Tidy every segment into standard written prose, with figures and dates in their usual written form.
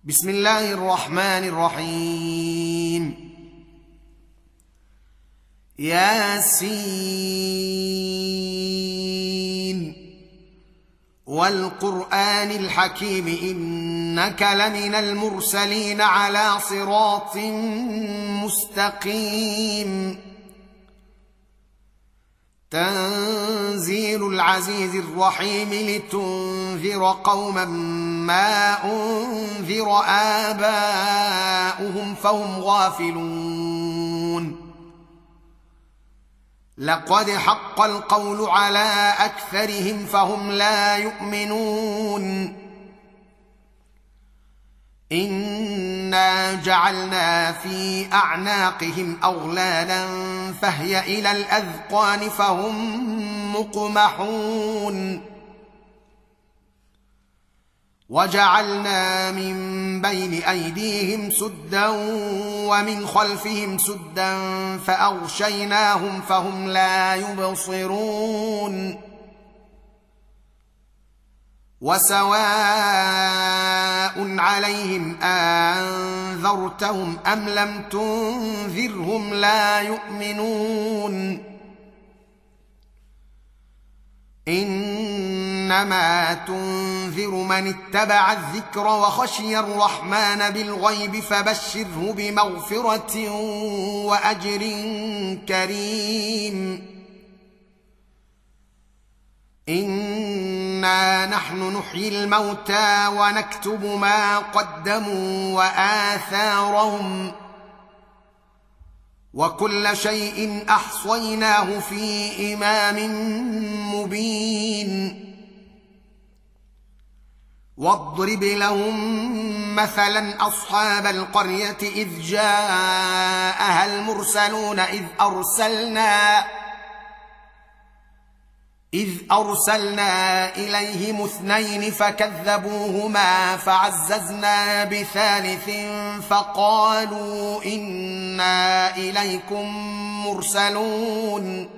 بسم الله الرحمن الرحيم ياسين والقرآن الحكيم إنك لمن المرسلين على صراط مستقيم تنزيل العزيز الرحيم لتنذر قوما ما أنذر آباؤهم فهم غافلون لقد حق القول على أكثرهم فهم لا يؤمنون إنا جعلنا في أعناقهم أغلالا فهي إلى الأذقان فهم مقمحون وجعلنا من بين أيديهم سدا ومن خلفهم سدا فأغشيناهم فهم لا يبصرون وسواء عليهم أنذرتهم أم لم تنذرهم لا يؤمنون إنما تنذر من اتبع الذكر وخشي الرحمن بالغيب فبشره بمغفرة وأجر كريم إنا نحن نحيي الموتى ونكتب ما قدموا وآثارهم وكل شيء أحصيناه في إمام مبين واضرب لهم مثلا أصحاب القرية إذ جاءها المرسلون إذ أرسلنا إليهم اثنين فكذبوهما فعززنا بثالث فقالوا إنا إليكم مرسلون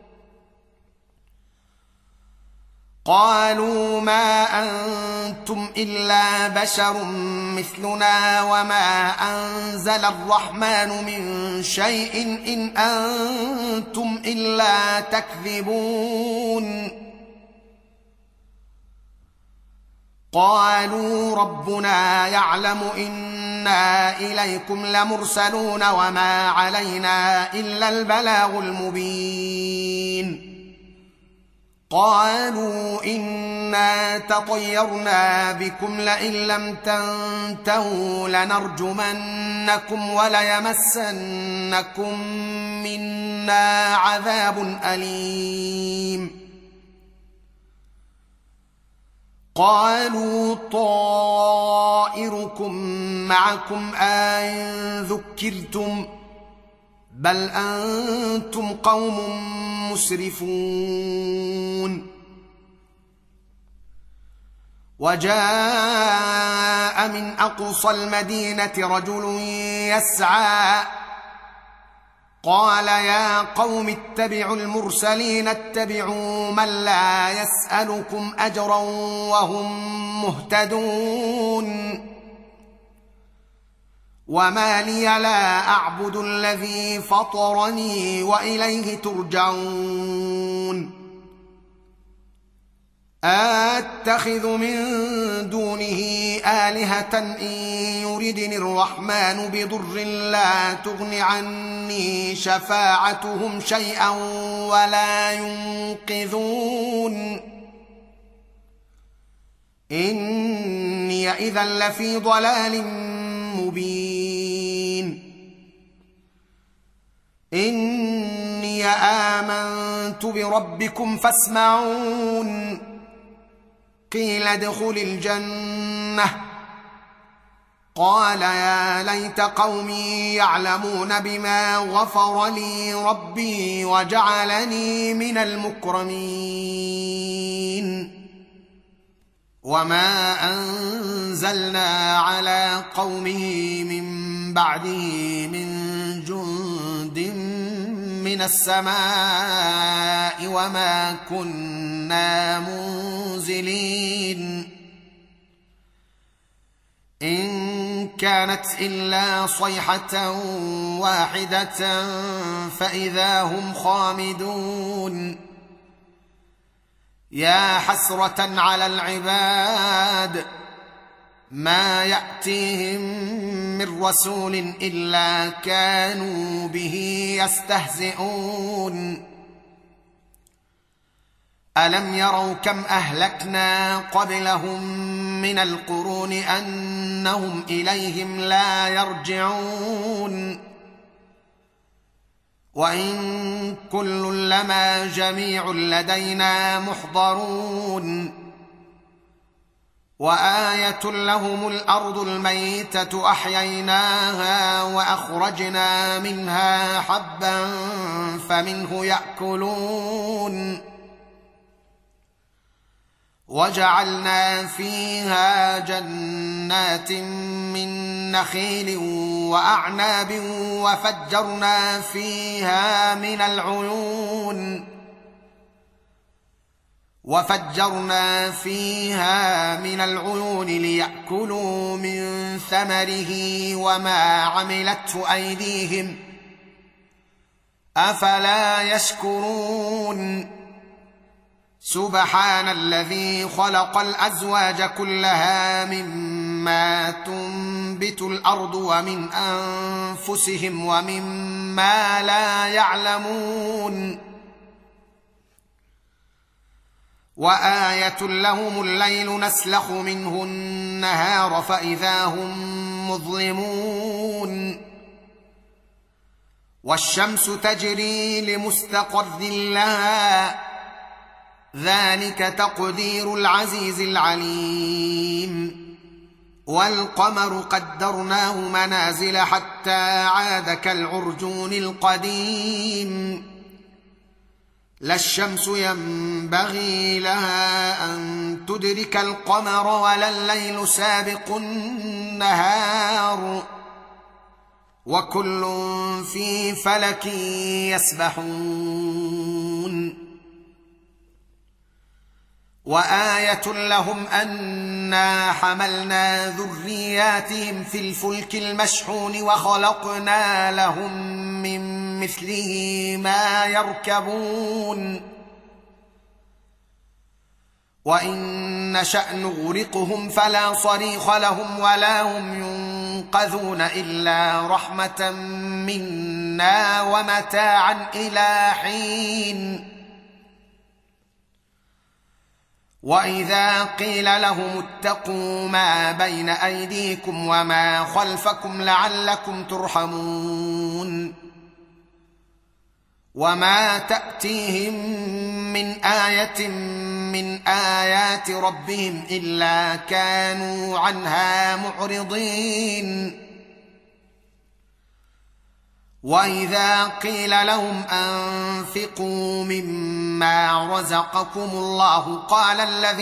قالوا ما أنتم إلا بشر مثلنا وما أنزل الرحمن من شيء إن أنتم إلا تكذبون قالوا ربنا يعلم إنا إليكم لمرسلون وما علينا إلا البلاغ المبين قالوا إنا تطيرنا بكم لئن لم تنتهوا لنرجمنكم وليمسنكم منا عذاب أليم قالوا طائركم معكم أئن ذكرتم بل أنتم قوم مسرفون وجاء من أقصى المدينة رجل يسعى قال يا قوم اتبعوا المرسلين اتبعوا من لا يسألكم أجرا وهم مهتدون وما لي لا أعبد الذي فطرني وإليه ترجعون أتخذ من دونه آلهة إن يردني الرحمن بضر لا تغن عني شفاعتهم شيئا ولا ينقذون إني إذا لفي ضلال مبين إني آمنت بربكم فاسمعون قيل ادخل الجنة قال يا ليت قومي يعلمون بما غفر لي ربي وجعلني من المكرمين وما أنزلنا على قومه من بعده من جند من السماء وما كنا منزلين إن كانت إلا صيحة واحدة فإذا هم خامدون يا حسرة على العباد ما يأتيهم من رسول إلا كانوا به يستهزئون ألم يروا كم أهلكنا قبلهم من القرون أنهم إليهم لا يرجعون وإن كل لما جميع لدينا محضرون وآية لهم الأرض الميتة أحييناها وأخرجنا منها حبا فمنه يأكلون وجعلنا فيها جنات من نخيل وأعناب وفجرنا فيها من العيون ليأكلوا من ثمره وما عملته أيديهم أفلا يشكرون سبحان الذي خلق الأزواج كلها مما تنبت الأرض ومن أنفسهم ومما لا يعلمون وآية لهم الليل نسلخ منه النهار فإذا هم مظلمون والشمس تجري لمستقر لها ذلك تقدير العزيز العليم والقمر قدرناه منازل حتى عاد كالعرجون القديم لا الشمس ينبغي لها أن تدرك القمر ولا الليل سابق النهار وكل في فلك يسبحون وآية لهم أنا حملنا ذرياتهم في الفلك المشحون وخلقنا لهم من مثله ما يركبون وإن نشأ نغرقهم فلا صريخ لهم ولا هم ينقذون إلا رحمة منا ومتاعا إلى حين وإذا قيل لهم اتقوا ما بين أيديكم وما خلفكم لعلكم ترحمون وما تأتيهم من آية من آيات ربهم إلا كانوا عنها معرضين وإذا قيل لهم أنفقوا مما رزقكم الله قال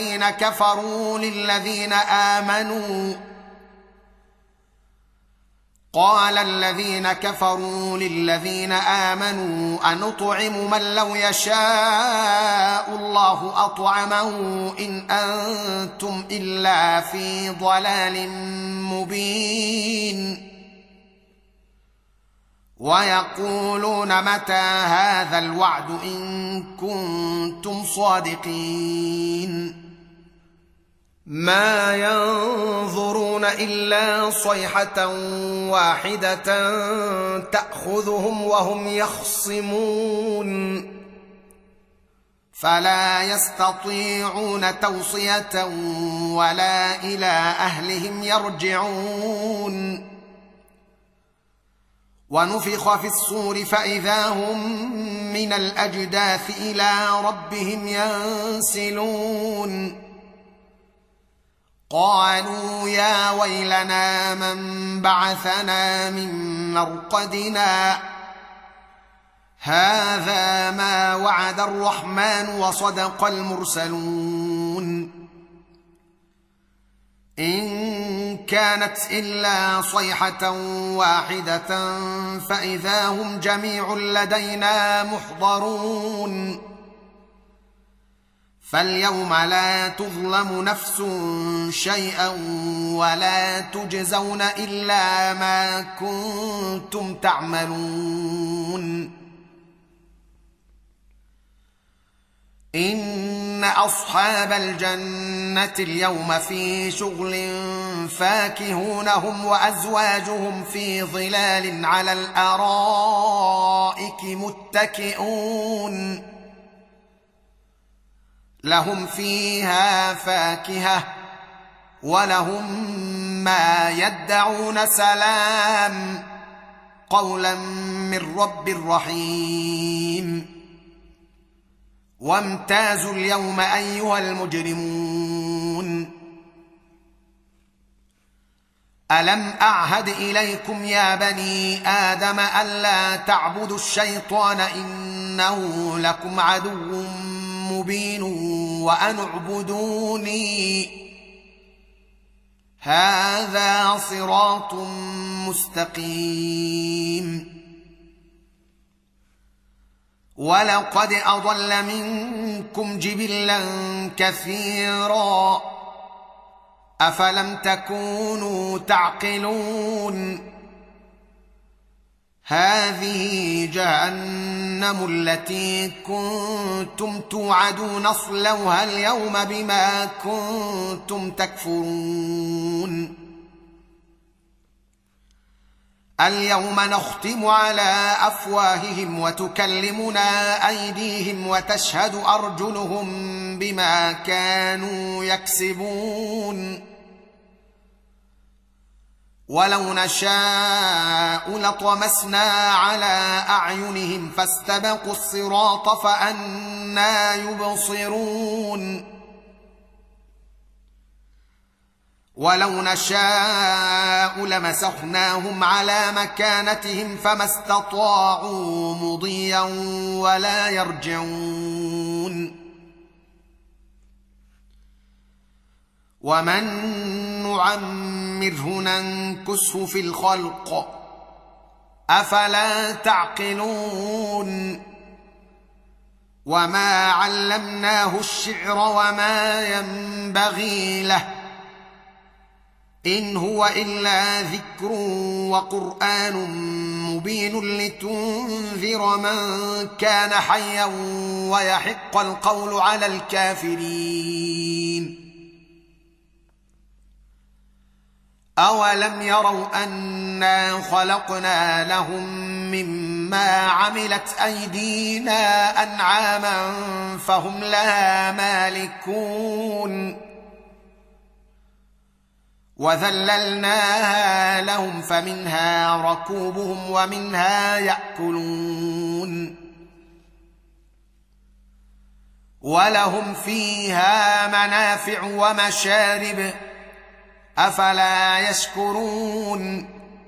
الذين كفروا للذين آمنوا أنطعم من لو يشاء الله أطعمه إن أنتم إلا في ضلال مبين ويقولون متى هذا الوعد إن كنتم صادقين ما ينظرون إلا صيحة واحدة تأخذهم وهم يخصمون فلا يستطيعون توصية ولا إلى أهلهم يرجعون ونفخ في الصور فإذا هم من الأجداث إلى ربهم ينسلون قالوا يا ويلنا من بعثنا من مرقدنا هذا ما وعد الرحمن وصدق المرسلون إن كانت إلا صيحة واحدة فإذا هم جميع لدينا محضرون فاليوم لا تظلم نفس شيئا ولا تجزون إلا ما كنتم تعملون. إن أصحاب الجنة اليوم في شغل فاكهون هم وأزواجهم في ظلال على الأرائك متكئون لهم فيها فاكهة ولهم ما يدعون سلام قولا من رب رحيم. وامتازوا اليوم أيها المجرمون ألم أعهد إليكم يا بني آدم ألا تعبدوا الشيطان إنه لكم عدو مبين وأن اعبدوني هذا صراط مستقيم. ولقد أضل منكم جبلا كثيرا أفلم تكونوا تعقلون. هذه جهنم التي كنتم توعدون اصلوها اليوم بما كنتم تكفرون. اليوم نختم على أفواههم وتكلمنا أيديهم وتشهد أرجلهم بما كانوا يكسبون. ولو نشاء لطمسنا على أعينهم فاستبقوا الصراط فأنى يبصرون. ولو نشاء لمسخناهم على مكانتهم فما استطاعوا مضيا ولا يرجعون. ومن نعمره ننكسه في الخلق أفلا تعقلون. وما علمناه الشعر وما ينبغي له إن هو إلا ذكر وقرآن مبين لتنذر من كان حيا ويحق القول على الكافرين. أولم يروا أنا خلقنا لهم مما عملت أيدينا أنعاما فهم لها مالكون وذللناها لهم فمنها ركوبهم ومنها يأكلون ولهم فيها منافع ومشارب أفلا يشكرون.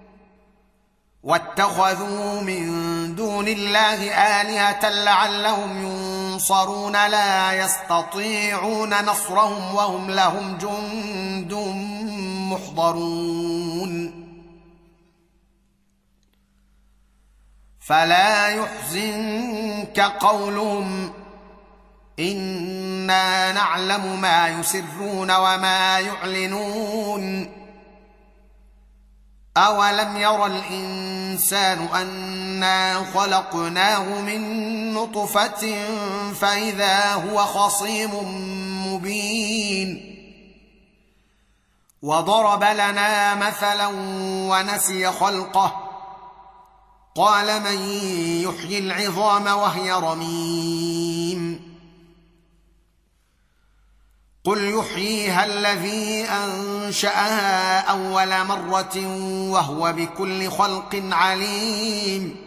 واتخذوا من دون الله آلهة لعلهم ينصرون لا يستطيعون نصرهم وهم لهم جند محضرون. فلا يحزنك قولهم إنا نعلم ما يسرون وما يعلنون. أولم ير الإنسان أنا خلقناه من نطفة فإذا هو خصيم مبين. وضرب لنا مثلا ونسي خلقه قال من يحيي العظام وهي رميم. قل يحييها الذي أنشأها أول مرة وهو بكل خلق عليم.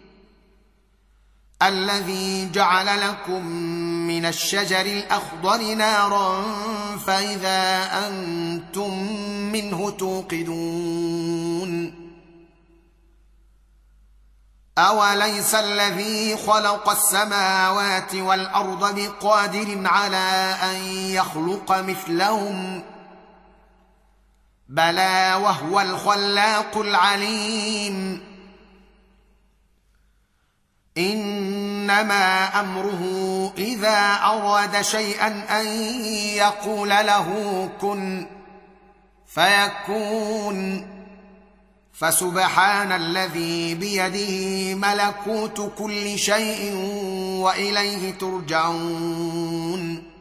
الذي جعل لكم من الشجر الأخضر نارا فإذا أنتم منه توقدون. أوليس الذي خلق السماوات والأرض بقادر على أن يخلق مثلهم بلى وهو الخلاق العليم. إن انما امره اذا اراد شيئا ان يقول له كن فيكون. فسبحان الذي بيده ملكوت كل شيء واليه ترجعون.